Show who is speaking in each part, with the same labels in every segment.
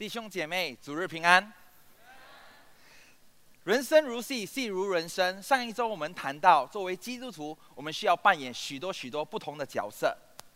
Speaker 1: 弟兄姐妹，主日平安。人生如戏，戏如人生。上一周我们谈到，作为基督徒，我们需要扮演许多不同的角色，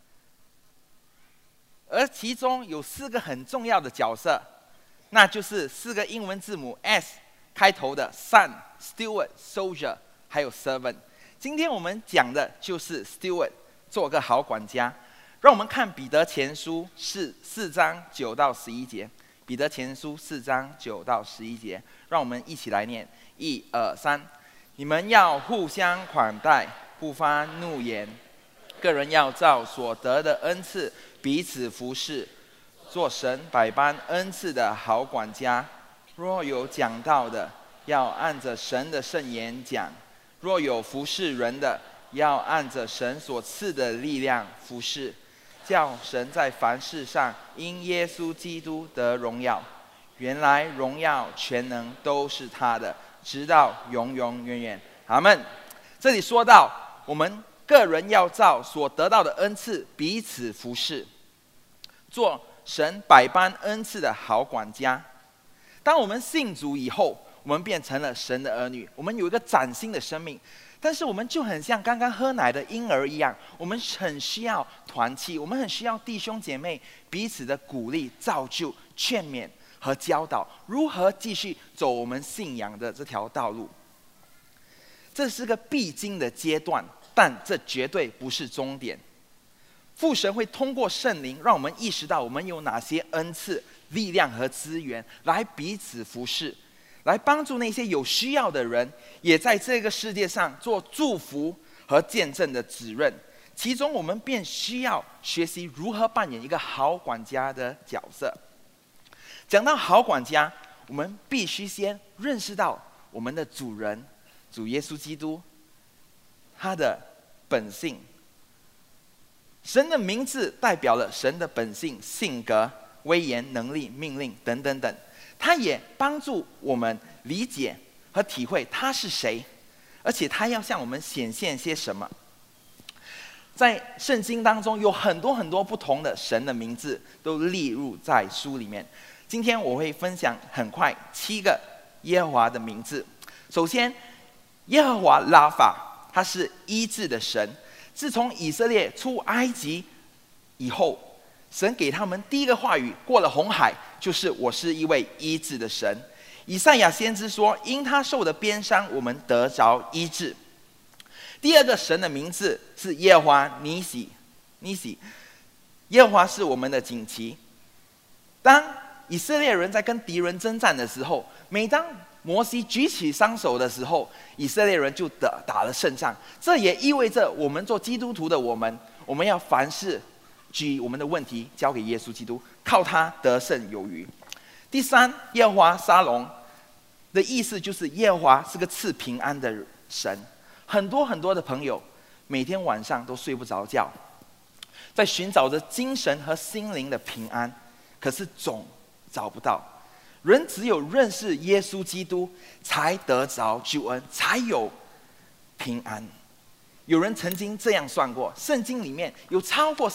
Speaker 1: 而其中有4个很重要的角色，那就是4个英文字母 S 开头的 Son、Steward、Soldier， 还有 Servant。今天我们讲的就是 Steward， 做个好管家。让我们看彼得前书4章9到11节。彼得前书4章9到11节，让我们一起来念：1、2、3。你们要互相款待，不发怒言。个人要照所得的恩赐彼此服侍，做神百般恩赐的好管家。若有讲道的，要按着神的圣言讲；若有服侍人的，要按着神所赐的力量服侍。叫神在凡事上因耶稣基督得荣耀。原来荣耀全能都是他的，直到永永远远。阿们。这里说到，我们个人要照所得到的恩赐彼此服侍，做神百般恩赐的好管家。当我们信主以后，我们变成了神的儿女，我们有一个崭新的生命。但是我们就很像刚刚喝奶的婴儿一样，我们很需要团契，我们很需要弟兄姐妹彼此的鼓励、造就、劝勉和教导，如何继续走我们信仰的这条道路。这是个必经的阶段，但这绝对不是终点。父神会通过圣灵，让我们意识到我们有哪些恩赐、力量和资源，来彼此服侍，来帮助那些有需要的人，也在这个世界上做祝福和见证的指认。其中我们便需要学习如何扮演一个好管家的角色。讲到好管家，我们必须先认识到我们的主人，主耶稣基督，他的本性。神的名字代表了神的本性、性格、威严、能力、命令等等等。他也帮助我们理解和体会他是谁，而且他要向我们显现些什么。在圣经当中有很多不同的神的名字都列入在书里面。今天我会分享很快7个耶和华的名字。首先，耶和华拉法，他是医治的神。自从以色列出埃及以后，神给他们第一个话语，过了红海，就是我是一位医治的神。以赛亚先知说，因他受的鞭伤，我们得着医治。第二个神的名字是耶和华尼西。耶和华是我们的旌旗。当以色列人在跟敌人征战的时候，每当摩西举起双手的时候，以色列人就打了胜仗。这也意味着我们做基督徒的我们要凡事举我们的问题交给耶稣基督，靠他得胜有余。第三，耶和华沙龙的意思就是耶和华是个赐平安的神。很多的朋友每天晚上都睡不着觉，在寻找着精神和心灵的平安，可是总找不到。人只有认识耶稣基督，才得着救恩，才有平安。有人曾经这样算过，圣经里面有超过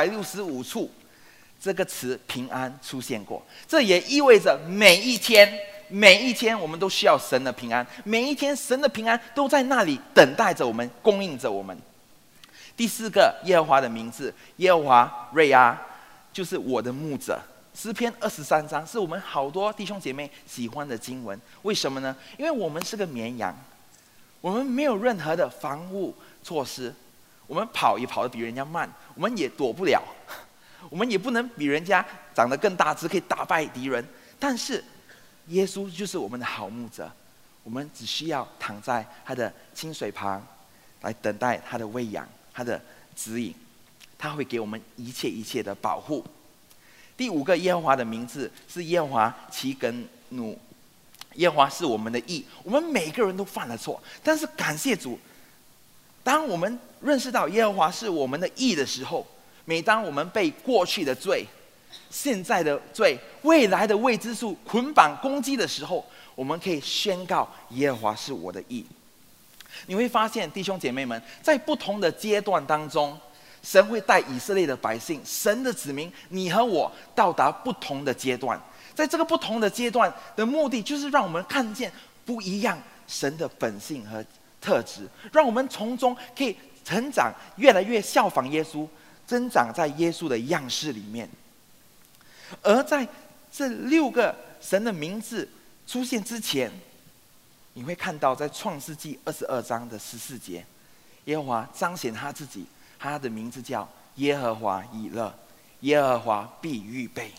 Speaker 1: 365处这个词平安出现过。这也意味着每一天我们都需要神的平安，每一天神的平安都在那里等待着我们，供应着我们。第4个耶和华的名字，耶和华瑞亚，就是我的牧者。诗篇23章是我们好多弟兄姐妹喜欢的经文。为什么呢？因为我们是个绵羊，我们没有任何的防护措施，我们跑也跑得比人家慢，我们也躲不了，我们也不能比人家长得更大只，可以打败敌人。但是耶稣就是我们的好牧者，我们只需要躺在他的清水旁，来等待他的喂养，他的指引，他会给我们一切的保护。第5个耶和华的名字是耶和华齐根努。耶和华是我们的义。我们每个人都犯了错，但是感谢主，当我们认识到耶和华是我们的义的时候，每当我们被过去的罪、现在的罪、未来的未知数捆绑攻击的时候，我们可以宣告耶和华是我的义。你会发现弟兄姐妹们，在不同的阶段当中，神会带以色列的百姓，神的子民，你和我到达不同的阶段。 在这个不同的阶段的目的，就是让我们看见不一样神的本性和特质，让我们从中可以成长，越来越效仿耶稣，增长在耶稣的样式里面。而在这6个神的名字出现之前，你会看到在创世纪22章的14节，耶和华彰显他自己，他的名字叫耶和华以勒，耶和华必预备。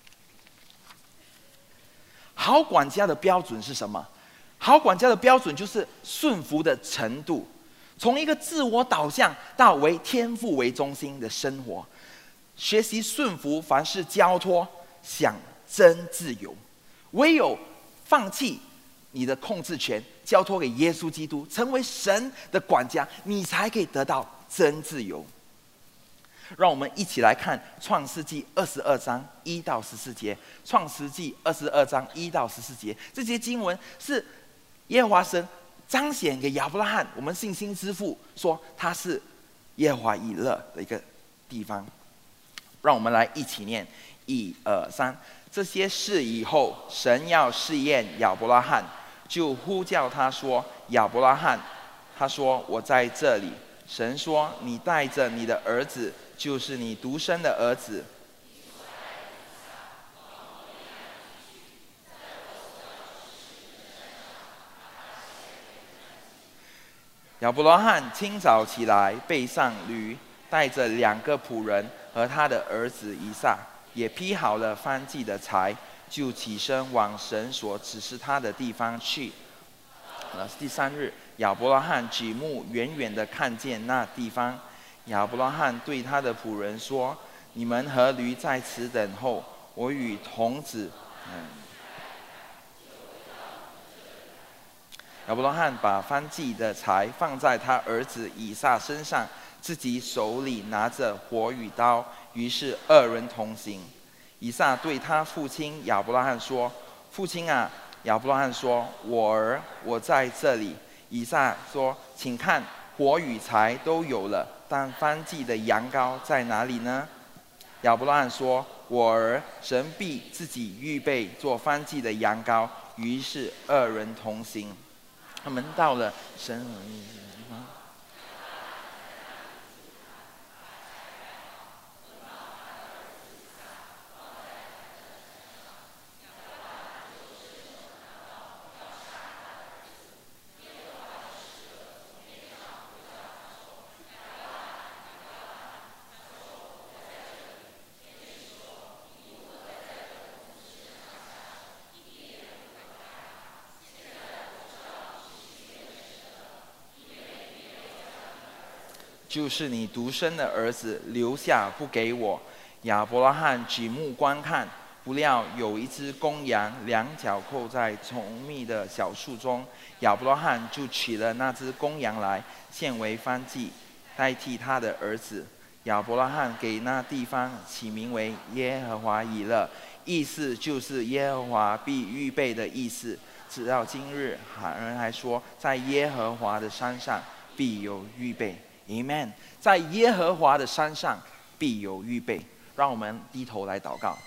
Speaker 1: 好管家的标准是什么？好管家的标准就是顺服的程度，从一个自我导向到为天父为中心的生活，学习顺服，凡事交托，想真自由。唯有放弃你的控制权，交托给耶稣基督，成为神的管家，你才可以得到真自由。让我们一起来看创世纪22章1到14节。创世纪22章1到14节，这些经文是耶和华神彰显给亚伯拉罕，我们信心之父，说他是耶和华以勒的一个地方。让我们来一起念，1、2、3。这些事以后，神要试验亚伯拉罕，就呼叫他说：“亚伯拉罕。”他说：“我在这里。”神说：“你带着你的儿子，就是你独生的儿子。”亚伯拉罕清早起来，背上驴，带着2个仆人和他的儿子以撒，也劈好了燔祭的柴，就起身往神所指示他的地方去。第3日，亚伯拉罕举目远远地看见那地方。亚伯拉罕对他的仆人说：“你们和驴在此等候，我与童子。”亚伯拉罕把燔祭的柴放在他儿子以撒身上，自己手里拿着火与刀，于是2人同行。以撒对他父亲亚伯拉罕说：“父亲啊！”亚伯拉罕说：“我儿，我在这里。”以撒说：“请看，火与柴都有了，但燔祭的羊羔在哪里呢？”亚伯拉罕说：“我儿，神必自己预备做燔祭的羊羔。”于是2人同行。他们到了神的地方。就是你独生的儿子，留下不给我。亚伯拉罕举目观看，不料有一只公羊，两脚扣在稠密的小树中。亚伯拉罕就取了那只公羊来，献为燔祭，代替他的儿子。亚伯拉罕给那地方起名为耶和华以勒，意思就是耶和华必预备的意思。直到今日，人还说，在耶和华的山上必有预备。Amen， 在耶和华的山上必有预备。让我们低头来祷告。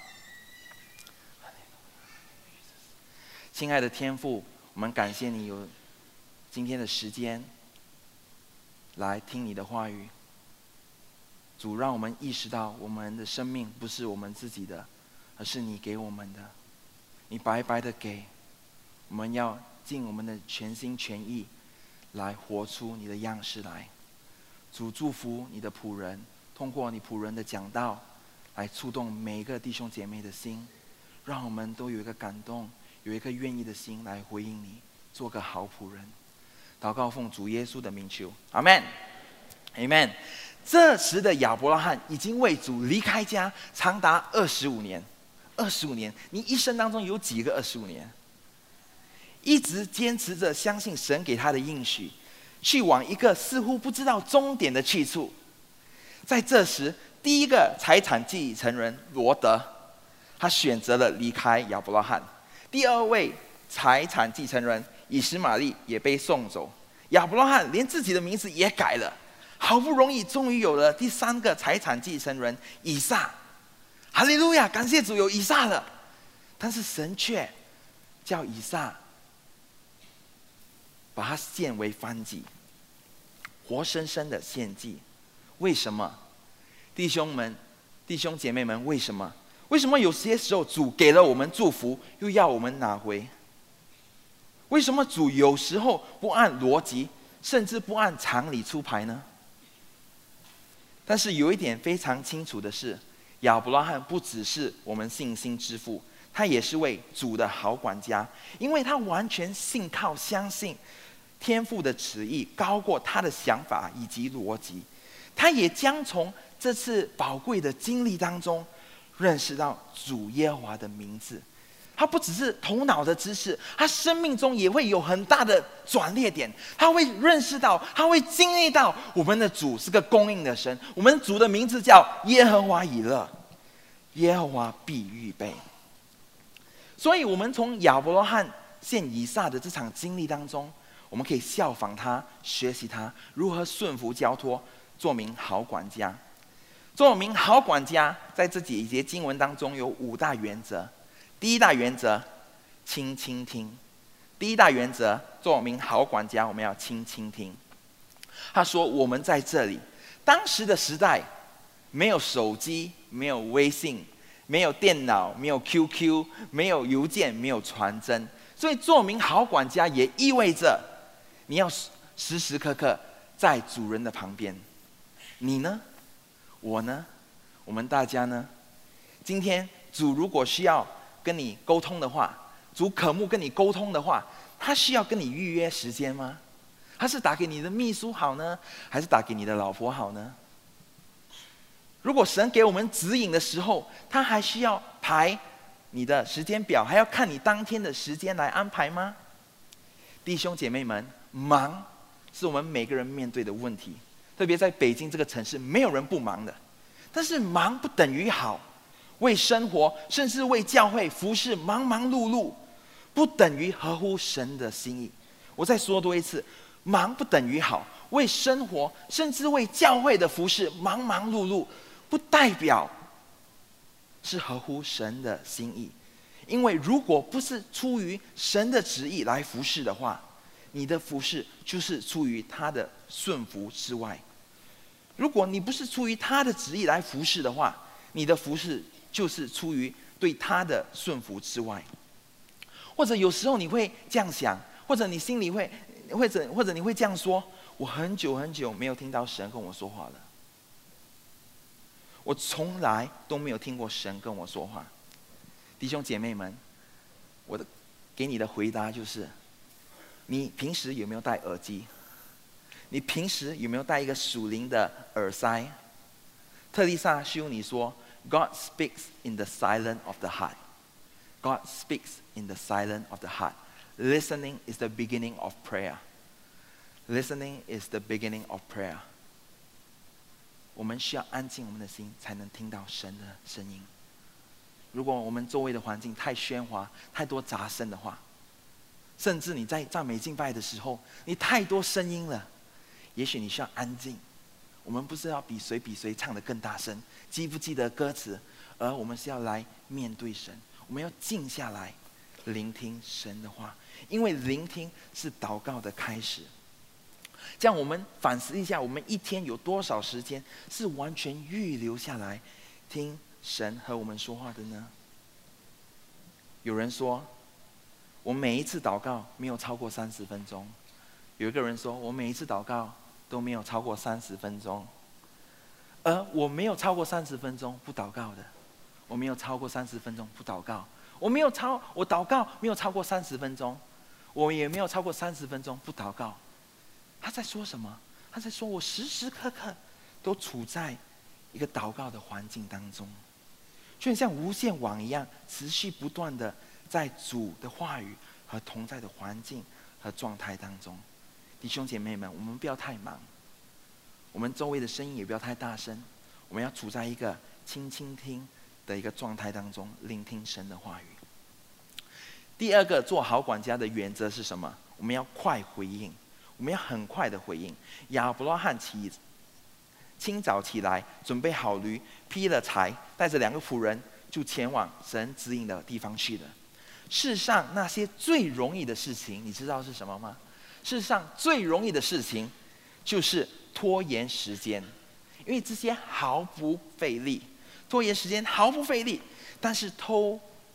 Speaker 1: 亲爱的天父，我们感谢你有今天的时间来听你的话语。主，让我们意识到我们的生命不是我们自己的，而是你给我们的。你白白的给，我们要尽我们的全心全意来活出你的样式来。主，祝福你的仆人，通过你仆人的讲道来触动每一个弟兄姐妹的心，让我们都有一个感动，有一个愿意的心来回应你，做个好仆人。祷告奉主耶稣的名求，阿们，阿们。这时的亚伯拉罕已经为主离开家长达25年。25年，你一生当中有几个25年？一直坚持着相信神给他的应许，去往一个似乎不知道终点的去处。在这时，第一个财产继承人罗德，他选择了离开亚伯拉罕。第2位财产继承人以实玛利也被送走。亚伯拉罕连自己的名字也改了。好不容易，终于有了第3个财产继承人以撒。哈利路亚，感谢主有以撒了。 但是神却叫以撒把它献为燔祭，活生生的献祭。为什么？弟兄姐妹们，为什么？为什么有些时候主给了我们祝福，又要我们拿回？为什么主有时候不按逻辑，甚至不按常理出牌呢？但是有一点非常清楚的是，亚伯拉罕不只是我们信心之父，他也是位主的好管家，因为他完全信靠相信天父的旨意高过他的想法以及逻辑。他也将从这次宝贵的经历当中认识到主耶和华的名字。他不只是头脑的知识，他生命中也会有很大的转捩点。他会认识到，他会经历到我们的主是个供应的神，我们主的名字叫耶和华以勒，耶和华必预备。所以我们从亚伯拉罕献以撒的这场经历当中，我们可以效仿他，学习他如何顺服交托，做名好管家。做名好管家，在这几节经文当中有5大原则。第一大原则，倾听。第一大原则，做名好管家，我们要倾听。他说：“我们在这里，当时的时代，没有手机，没有微信，没有电脑，没有 QQ， 没有邮件，没有传真。所以，做名好管家也意味着你要时时刻刻在主人的旁边。你呢？我呢？我们大家呢？今天主如果需要跟你沟通的话，主渴慕跟你沟通的话，他需要跟你预约时间吗？他是打给你的秘书好呢，还是打给你的老婆好呢？如果神给我们指引的时候，他还需要排你的时间表，还要看你当天的时间来安排吗？弟兄姐妹们，忙是我们每个人面对的问题，特别在北京这个城市，没有人不忙的。但是忙不等于好。为生活，甚至为教会服事忙忙碌碌，不等于合乎神的心意。我再说多一次，忙不等于好。为生活，甚至为教会的服事忙忙碌碌，不代表是合乎神的心意。因为如果不是出于神的旨意来服事的话，你的服事就是出于他的顺服之外。如果你不是出于他的旨意来服事的话，你的服事就是出于对他的顺服之外。或者有时候你会这样想，或者你心里会，或者你会这样说：我很久很久没有听到神跟我说话了，我从来都没有听过神跟我说话。弟兄姐妹们，我给你的回答就是：你平时有没有戴耳机？你平时有没有戴一个属灵的耳塞？特丽莎修女说：“God speaks in the silence of the heart. God speaks in the silence of the heart. Listening is the beginning of prayer. Listening is the beginning of prayer.” 我们需要安静我们的心，才能听到神的声音。如果我们周围的环境太喧哗、太多杂声的话，甚至你在赞美敬拜的时候，你太多声音了，也许你需要安静。我们不是要比谁唱得更大声，记不记得歌词，而我们是要来面对神，我们要静下来聆听神的话，因为聆听是祷告的开始。这样我们反思一下，我们一天有多少时间是完全预留下来听神和我们说话的呢？有人说，我每一次祷告没有超过30分钟。有一个人说，我每一次祷告都没有超过30分钟。而我没有超过30分钟不祷告的，我没有超过30分钟不祷告，我祷告没有超过30分钟，我也没有超过30分钟不祷告。他在说什么？他在说我时时刻刻都处在一个祷告的环境当中，就很像无线网一样，持续不断的在主的话语和同在的环境和状态当中。弟兄姐妹们，我们不要太忙，我们周围的声音也不要太大声，我们要处在一个倾听的一个状态当中，聆听神的话语。第二个做好管家的原则是什么？我们要快回应，我们要很快的回应。亚伯拉罕清早起来，准备好驴，劈了柴，带着2个仆人， 就前往神指引的地方去了。世上那些最容易的事情，你知道是什么吗？世上最容易的事情就是拖延时间，因为这些毫不费力，拖延时间毫不费力，但是拖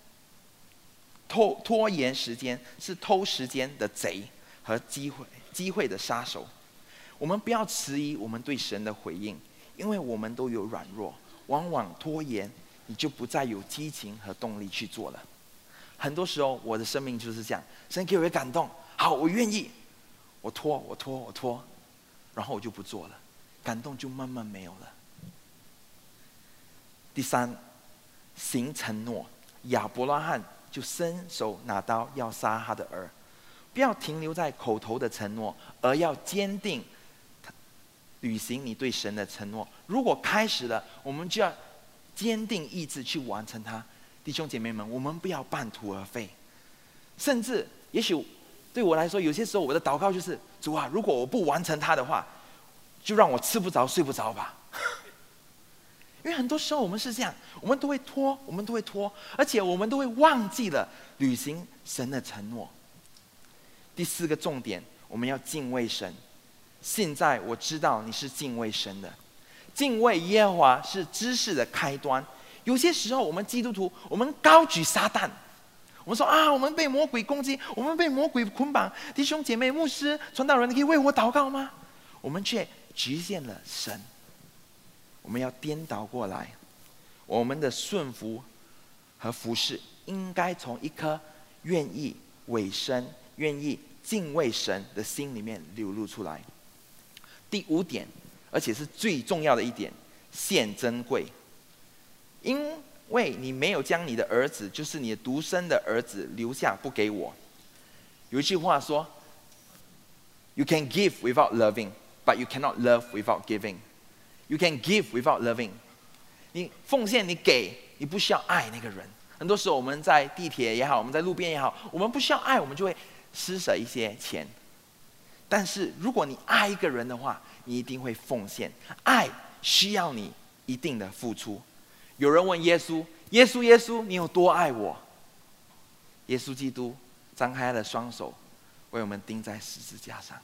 Speaker 1: 延时间是偷时间的贼和机会的杀手。我们不要迟疑我们对神的回应，因为我们都有软弱，往往拖延，你就不再有激情和动力去做了。很多时候我的生命就是这样，神给我一个感动，好，我愿意，我拖，然后我就不做了，感动就慢慢没有了。第三，行承诺，亚伯拉罕就伸手拿刀要杀他的儿。不要停留在口头的承诺，而要坚定履行你对神的承诺。如果开始了，我们就要坚定意志去完成它。弟兄姐妹们，我们不要半途而废。甚至也许对我来说，有些时候我的祷告就是：主啊，如果我不完成它的话，就让我吃不着睡不着吧。因为很多时候我们是这样，我们都会拖，而且我们都会忘记了履行神的承诺。第四个重点，我们要敬畏神。现在我知道你是敬畏神的，敬畏耶和华是知识的开端。有些时候我们基督徒，我们高举撒旦，我们说啊，我们被魔鬼攻击，我们被魔鬼捆绑，弟兄姐妹、牧师、传道人，你可以为我祷告吗？我们却局限了神。我们要颠倒过来，我们的顺服和服侍应该从一颗愿意委身、愿意敬畏神的心里面流露出来。第五点，而且是最重要的一点，献珍贵。因为你没有将你的儿子，就是你的独生的儿子留下不给我。有一句话说 ：“You can give without loving, but you cannot love without giving.” You can give without loving. 你奉献，你给，你不需要爱那个人。很多时候我们在地铁也好，我们在路边也好，我们不需要爱，我们就会施舍一些钱。但是如果你爱一个人的话，你一定会奉献。爱需要你一定的付出。有人问耶稣：“耶稣，你有多爱我？”耶稣基督张开了双手，为我们钉在十字架上。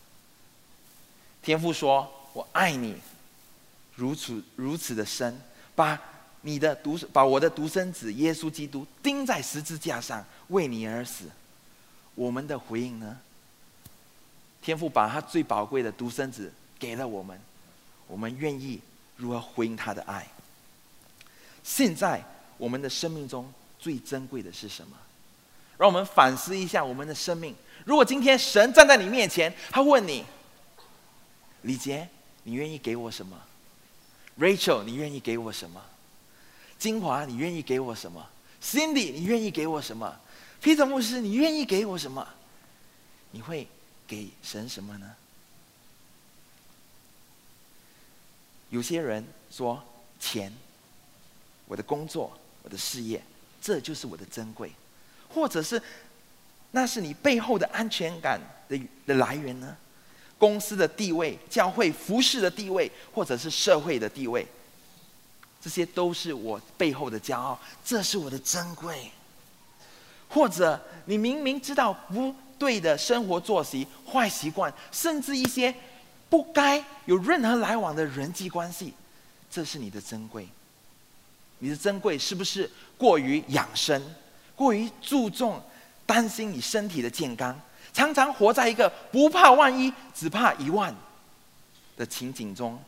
Speaker 1: 天父说：“我爱你。”如此的深，把我的独生子耶稣基督钉在十字架上，为你而死。我们的回应呢？天父把他最宝贵的独生子给了我们，我们愿意如何回应他的爱？现在我们的生命中最珍贵的是什么？让我们反思一下我们的生命。如果今天神站在你面前，他问你：李杰，你愿意给我什么？Rachel， 你愿意给我什么？金华，你愿意给我什么？ Cindy， 你愿意给我什么？ Peter 牧师，你愿意给我什么？你会给神什么呢？有些人说钱，我的工作，我的事业，这就是我的珍贵，或者是那是你背后的安全感的来源呢？公司的地位、教会服侍的地位，或者是社会的地位，这些都是我背后的骄傲，这是我的珍贵。或者你明明知道不对的生活作息、坏习惯，甚至一些不该有任何来往的人际关系，这是你的珍贵。你的珍贵是不是过于养生，过于注重担心你身体的健康？常常活在一个不怕万一，只怕一万的情景中。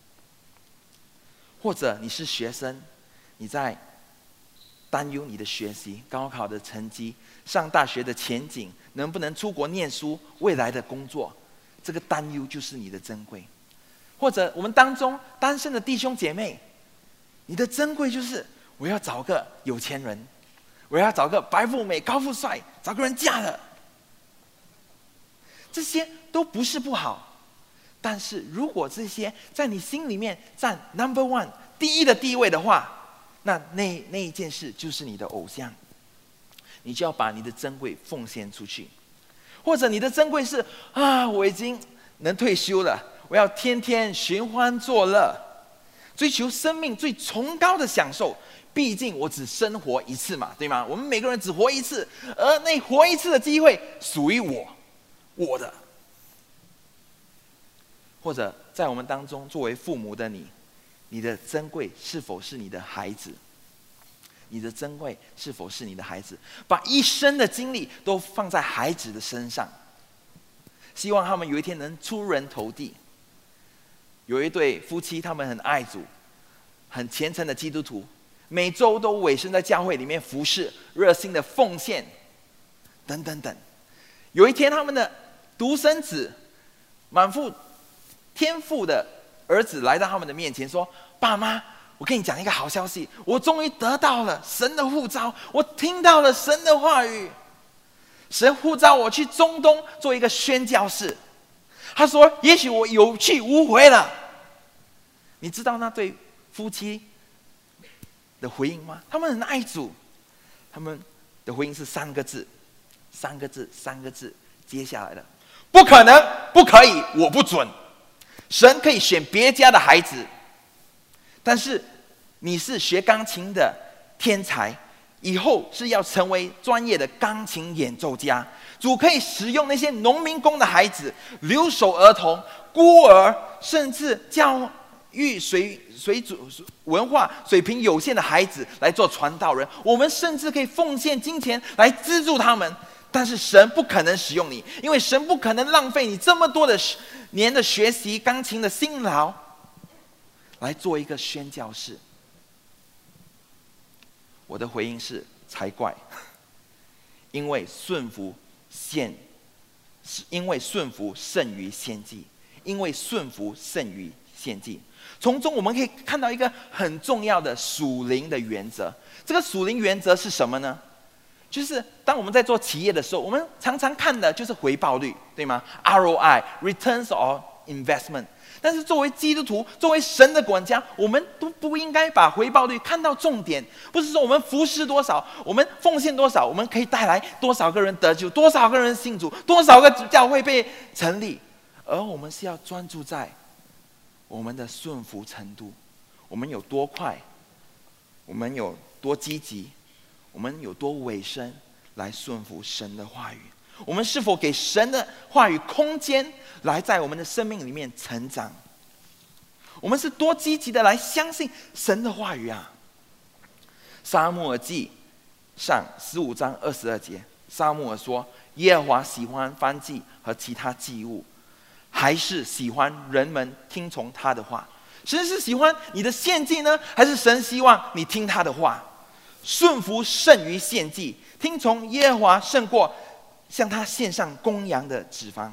Speaker 1: 或者你是学生，你在担忧你的学习、高考的成绩、上大学的前景、能不能出国念书、未来的工作，这个担忧就是你的珍贵。或者我们当中单身的弟兄姐妹，你的珍贵就是我要找个有钱人，我要找个白富美、高富帅，找个人嫁了。这些都不是不好，但是如果这些在你心里面占 No.1 第一的地位的话，那一件事就是你的偶像，你就要把你的珍贵奉献出去。或者你的珍贵是我已经能退休了，我要天天寻欢作乐， 追求生命最崇高的享受。毕竟我只生活一次嘛，对吗？我们每个人只活一次，而那活一次的机会属于我的。或者在我们当中，作为父母的你的珍贵是否是你的孩子？你的珍贵是否是你的孩子？把一生的精力都放在孩子的身上，希望他们有一天能出人头地。有一对夫妻，他们很爱主，很虔诚的基督徒，每周都委身在教会里面服侍，热心的奉献，等等等。有一天，他们的独生子满腹天赋的儿子来到他们的面前说：“爸妈，我跟你讲一个好消息，我终于得到了神的呼召，我听到了神的话语。神呼召我去中东做一个宣教士。他说，也许我有去无回了。”你知道那对夫妻的回应吗？他们很爱主，他们的回应是三个字，接下来的：不可能，不可以，我不准。神可以选别家的孩子，但是你是学钢琴的天才，以后是要成为专业的钢琴演奏家。主可以使用那些农民工的孩子、留守儿童、孤儿，甚至教育文化水平有限的孩子来做传道人。我们甚至可以奉献金钱来资助他们。但是神不可能使用你，因为神不可能浪费你这么多的年的学习钢琴的辛劳来做一个宣教士。我的回应是才怪，因为顺服胜于献祭，因为顺服胜于献祭。从中我们可以看到一个很重要的属灵的原则。这个属灵原则是什么呢？就是当我们在做企业的时候，我们常常看的就是回报率，对吗？ ROI Returns on Investment。 但是作为基督徒，作为神的管家，我们都不应该把回报率看到重点。不是说我们服侍多少，我们奉献多少，我们可以带来多少个人得救，多少个人信主，多少个教会被成立，而我们是要专注在我们的顺服程度，我们有多快，我们有多积极，我们有多委身来顺服神的话语。我们是否给神的话语空间来在我们的生命里面成长？我们是多积极的来相信神的话语啊！撒母耳记上15章22节，撒母耳说：耶和华喜欢燔祭和其他祭物，还是喜欢人们听从他的话？神是喜欢你的献祭呢，还是神希望你听他的话？顺服胜于献祭，听从耶和华胜过向他献上公羊的脂肪。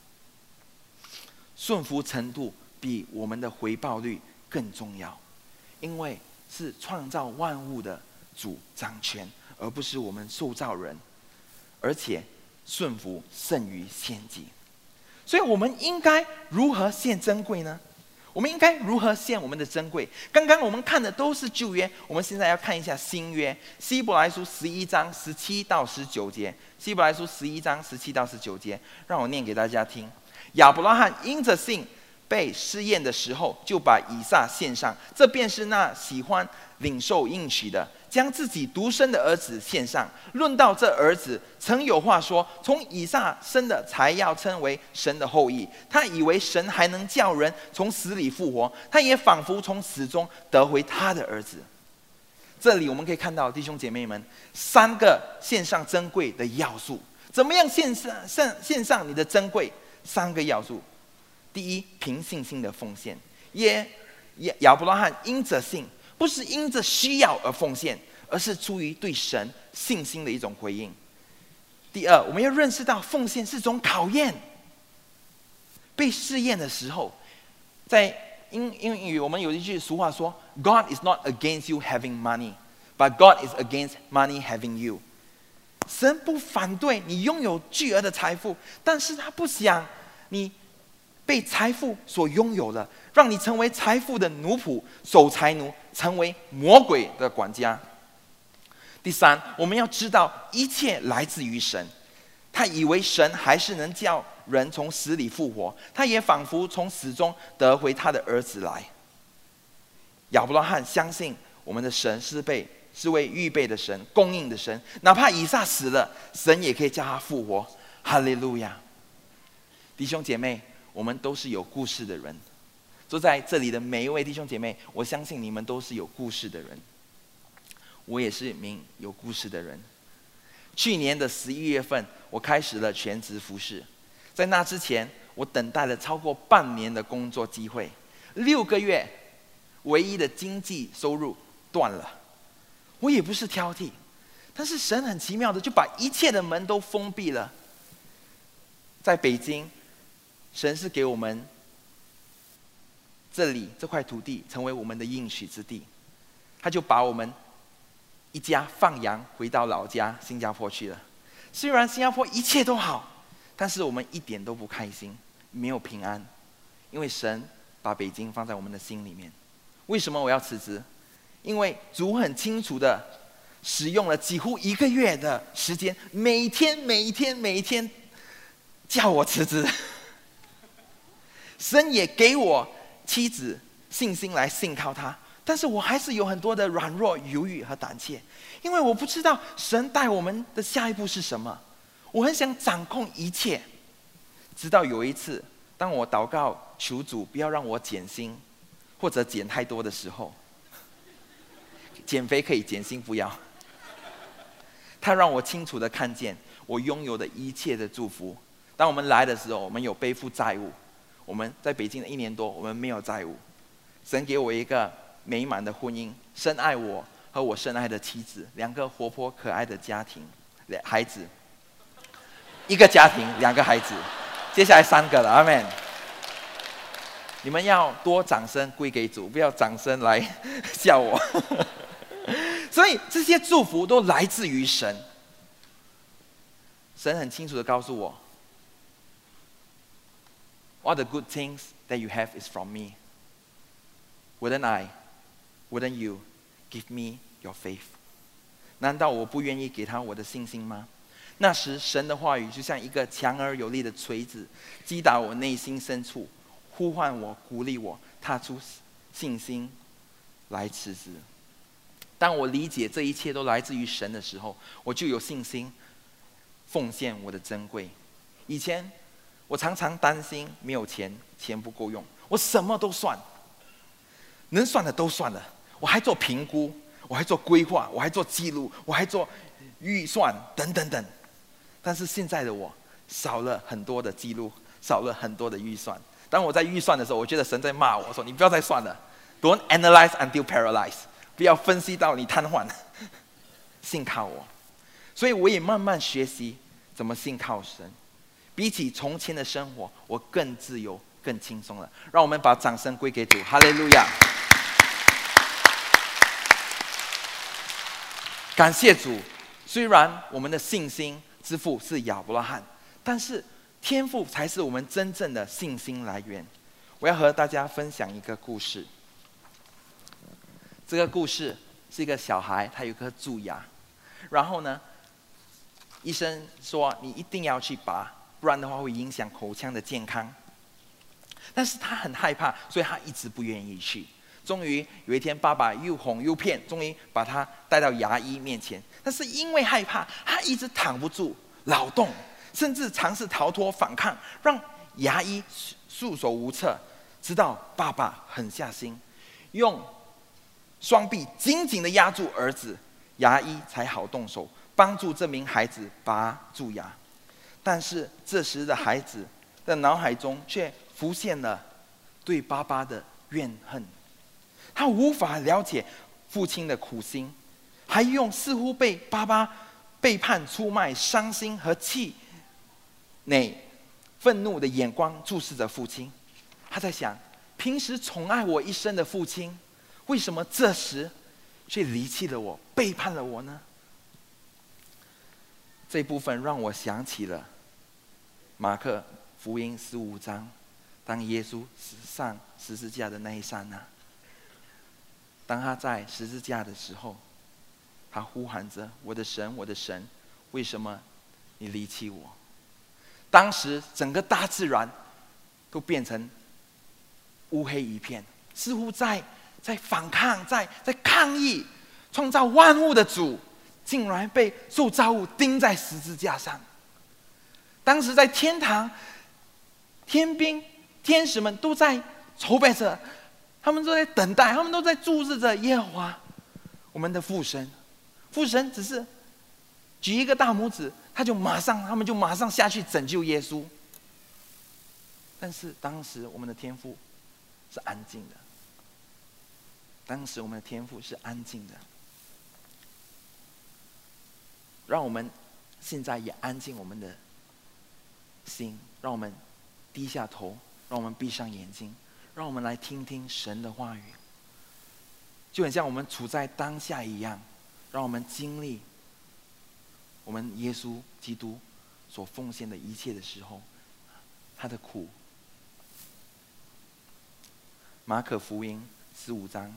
Speaker 1: 顺服程度比我们的回报率更重要，因为是创造万物的主掌权，而不是我们受造人。而且顺服胜于献祭，所以我们应该如何献珍贵呢？我们应该如何献我们的珍贵？刚刚我们看的都是旧约，我们现在要看一下新约。希伯来书11章17到19节，希伯来书11章17到19节，让我念给大家听。亚伯拉罕因着信被试验的时候，就把以撒献上，这便是那喜欢领受应许的，将自己独生的儿子献上。论到这儿子，曾有话说：从以撒生的才要称为神的后裔。他以为神还能叫人从死里复活，他也仿佛从死中得回他的儿子。这里我们可以看到，弟兄姐妹们，3个献上珍贵的要素。怎么样献上你的珍贵？3个要素。第一，凭信心的奉献。亚伯拉罕因着信，不是因着需要而奉献，而是出于对神信心的一种回应。第二，我们要认识到奉献是种考验。被试验的时候，在英语我们有一句俗话说 ：“God is not against you having money, but God is against money having you。”神不反对你拥有巨额的财富，但是他不想你被财富所拥有了，让你成为财富的奴仆、守财奴，成为魔鬼的管家。第三，我们要知道一切来自于神。他以为神还是能叫人从死里复活，他也仿佛从死中得回他的儿子来。 亚伯拉罕相信我们的神是为预备的神，供应的神，哪怕以撒死了，神也可以叫他复活。哈利路亚！弟兄姐妹，我们都是有故事的人。坐在这里的每一位弟兄姐妹，我相信你们都是有故事的人。我也是一名有故事的人。去年的11月份，我开始了全职服事。在那之前，我等待了超过半年的工作机会，6个月，唯一的经济收入断了。我也不是挑剔，但是神很奇妙的就把一切的门都封闭了。在北京，神是给我们这里这块土地成为我们的应许之地，他就把我们一家放羊回到老家新加坡去了。虽然新加坡一切都好，但是我们一点都不开心，没有平安，因为神把北京放在我们的心里面。为什么我要辞职？因为主很清楚的使用了几乎1个月的时间，每天叫我辞职。神也给我妻子信心来信靠他，但是我还是有很多的软弱、犹豫和胆怯，因为我不知道神带我们的下一步是什么。我很想掌控一切，直到有一次，当我祷告求主不要让我减薪或者减太多的时候，减肥可以，减薪不要。他让我清楚的看见我拥有的一切的祝福。当我们来的时候，我们有背负债务。我们在北京的1年多，我们没有债务。神给我一个美满的婚姻，深爱我和我深爱的妻子，2个活泼可爱的家庭，孩子，1个家庭2个孩子，接下来3个了，阿们。你们要多掌声归给主，不要掌声来笑我。所以这些祝福都来自于神。神很清楚的告诉我 ，All the good things that you have is from me. Wouldn't you give me your faith? 难道我不愿意给他我的信心吗？那时神的话语就像一个强而有力的锤子，击打我内心深处，呼唤我，鼓励我，踏出信心来辞职。当我理解这一切都来自于神的时候，我就有信心奉献我的珍贵。以前我常常担心没有钱，钱不够用，我什么都算，能算的都算了，我还做评估，我还做规划，我还做记录，我还做预算等等等。但是现在的我少了很多的记录，少了很多的预算。当我在预算的时候，我觉得神在骂我说：“你不要再算了 ，Don't analyze until paralyzed， 不要分析到你瘫痪，信靠我。”所以我也慢慢学习怎么信靠神。比起从前的生活，我更自由、更轻松了。让我们把掌声归给主，哈利路亚！感谢主，虽然我们的信心之父是亚伯拉罕，但是天父才是我们真正的信心来源。我要和大家分享一个故事。这个故事是一个小孩，他有一颗蛀牙，然后呢，医生说你一定要去拔，不然的话会影响口腔的健康。但是他很害怕，所以他一直不愿意去。终于有一天，爸爸又哄又骗，终于把他带到牙医面前。但是因为害怕，他一直躺不住、劳动，甚至尝试逃脱反抗，让牙医束手无策。直到爸爸狠下心，用双臂紧紧地压住儿子，牙医才好动手帮助这名孩子拔蛀牙。但是这时的孩子的脑海中却浮现了对爸爸的怨恨。他无法了解父亲的苦心，还用似乎被爸爸背叛出卖、伤心和气馁、愤怒的眼光注视着父亲。他在想，平时宠爱我一生的父亲，为什么这时却离弃了我、背叛了我呢？这部分让我想起了马可福音15章，当耶稣上十字架的那一刹那，当他在十字架的时候，他呼喊着：“我的神，我的神，为什么你离弃我？”当时整个大自然都变成乌黑一片，似乎在在反抗，在抗议，创造万物的主，竟然被受造物钉在十字架上。当时在天堂，天兵天使们都在筹备着，他们都在等待，他们都在注视着耶和华，我们的父神。父神只是举一个大拇指，他们就马上下去拯救耶稣。但是当时我们的天父是安静的，当时我们的天父是安静的。让我们现在也安静我们的心，让我们低下头，让我们闭上眼睛，让我们来听听神的话语，就很像我们处在当下一样，让我们经历我们耶稣基督所奉献的一切的时候，他的苦。马可福音15章，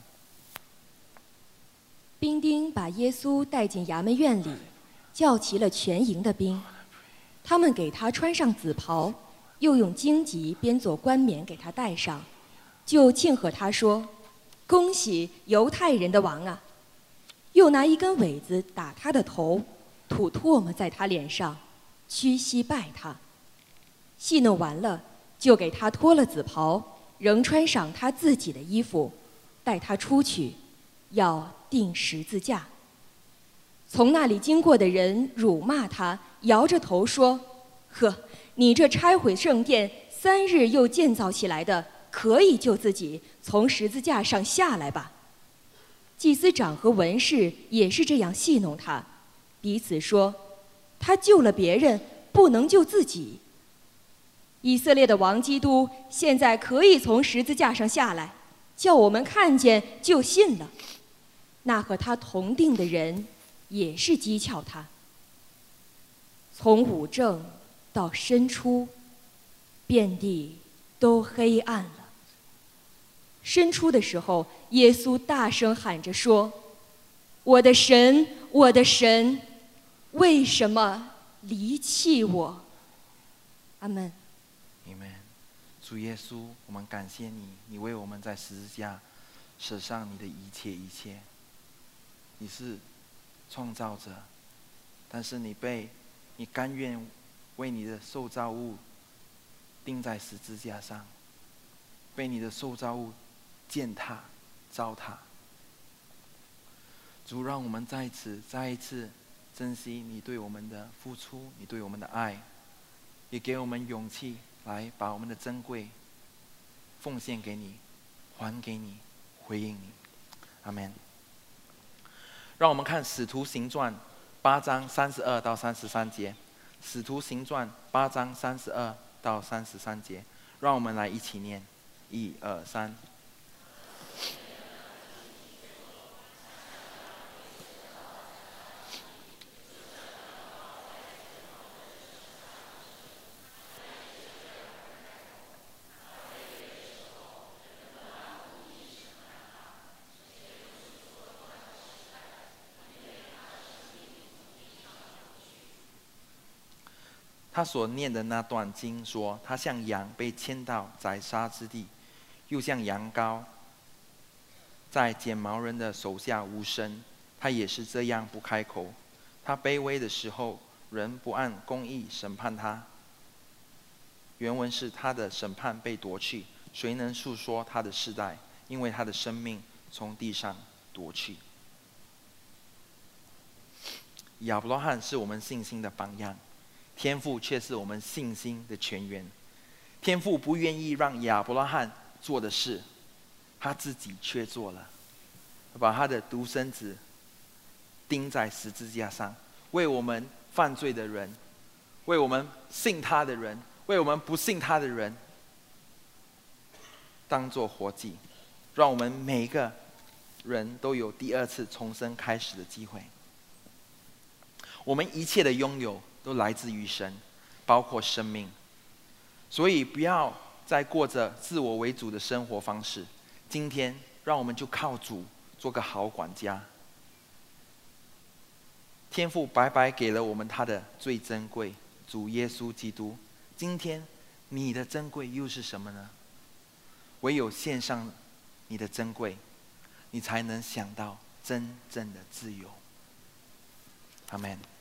Speaker 2: 兵丁把耶稣带进衙门院里，叫齐了全营的兵，他们给他穿上紫袍，又用荆棘编做冠冕给他戴上，就庆贺他说：“恭喜犹太人的王啊！”又拿一根苇子打他的头，吐唾沫在他脸上，屈膝拜他。戏弄完了，就给他脱了紫袍，仍穿上他自己的衣服，带他出去，要钉十字架。从那里经过的人辱骂他，摇着头说：“呵，你这拆毁圣殿3日又建造起来的，可以救自己，从十字架上下来吧。”祭司长和文士也是这样戏弄他，彼此说：“他救了别人，不能救自己。”以色列的王基督现在可以从十字架上下来，叫我们看见就信了。那和他同定的人也是讥诮他。从午正到申初，遍地都黑暗了。申初的时候，耶稣大声喊着说：“我的神，我的神，为什么离弃我？”阿们。
Speaker 1: 阿们。主耶稣，我们感谢你，你为我们在十字架舍上你的一切一切。你是创造者，但是你甘愿为你的受造物钉在十字架上，被你的受造物践踏糟蹋。主，让我们再一次珍惜你对我们的付出，你对我们的爱，也给我们勇气来把我们的珍贵奉献给你，还给你，回应你。阿们。让我们看《使徒行传》8章32到33节，《使徒行传》8章32到33节，让我们来一起念，1、2、3。他所念的那段经说，他像羊被牵到宰杀之地，又像羊羔在剪毛人的手下无声，他也是这样不开口。他卑微的时候，人不按公义审判他。原文是他的审判被夺去，谁能述说他的世代？因为他的生命从地上夺去。亚伯拉罕是我们信心的榜样，天父却是我们信心的泉源。天父不愿意让亚伯拉罕做的事，他自己却做了，把他的独生子钉在十字架上，为我们犯罪的人，为我们信他的人，为我们不信他的人当作活祭，让我们每一个人都有第二次重生开始的机会。我们一切的拥有都来自于神，包括生命。所以不要再过着自我为主的生活方式。今天让我们就靠主做个好管家。天父白白给了我们他的最珍贵，主耶稣基督。今天你的珍贵又是什么呢？唯有献上你的珍贵， 你才能想到真正的自由。阿们。